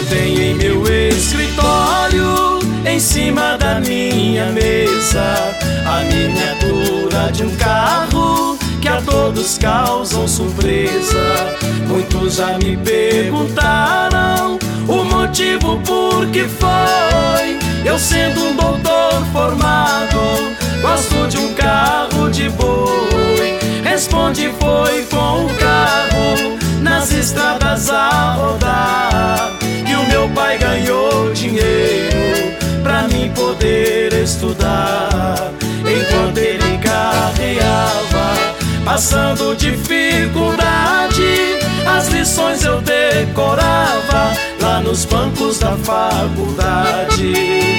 tem em meu escritório, em cima da minha mesa, a miniatura de um carro que a todos causam surpresa. Muitos já me perguntaram o motivo por que foi. Eu sendo um doutor formado, gosto de um carro de boi. Responde, foi com o carro nas estradas a rodar, e o meu pai ganhou dinheiro pra mim poder estudar. Enquanto ele carreava, passando dificuldade, as lições eu decorava lá nos bancos da faculdade.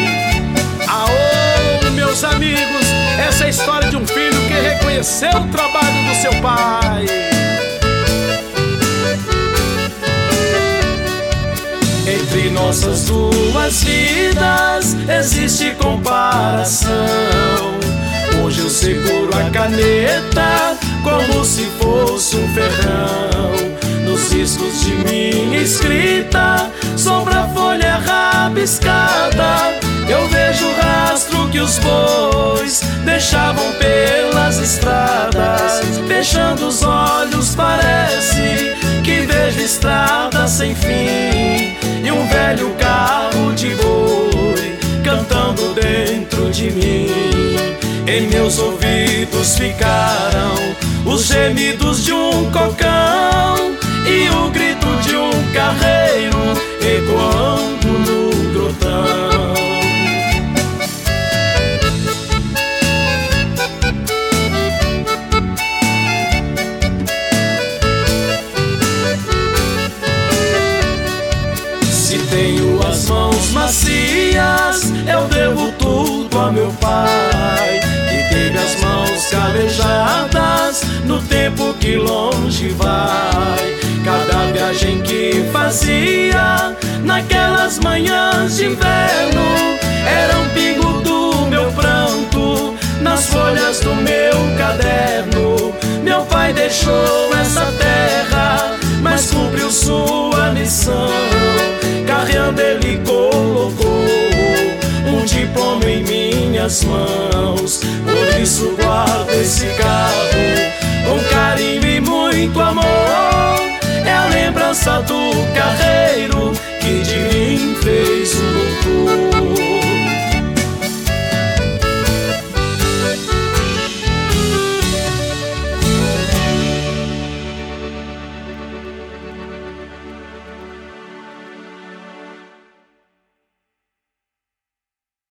Aô, meus amigos, essa é a história de um filho que reconheceu o trabalho do seu pai. Entre nossas duas vidas existe comparação. Hoje eu seguro a caneta como se fosse um ferrão. Nos riscos de minha escrita, sombra a folha rabiscada. Eu vejo o rastro que os bois deixavam pelas estradas. Fechando os olhos parece que vejo estrada sem fim, e um velho carro de boi cantando dentro de mim. Em meus ouvidos ficaram os gemidos de um cocão e o grito de um carreiro ecoando no grotão. Se tenho as mãos macias, eu devo tudo a meu pai, que teve as mãos calejadas no tempo que longe vai. Cada viagem que fazia naquelas manhãs de inverno era um pingo do meu pranto nas folhas do meu caderno. Meu pai deixou essa terra, mas cumpriu sua missão. Carreando ele colocou um diploma em minhas mãos. Por isso guardo esse carro com carinho e muito amor. É a lembrança do carreiro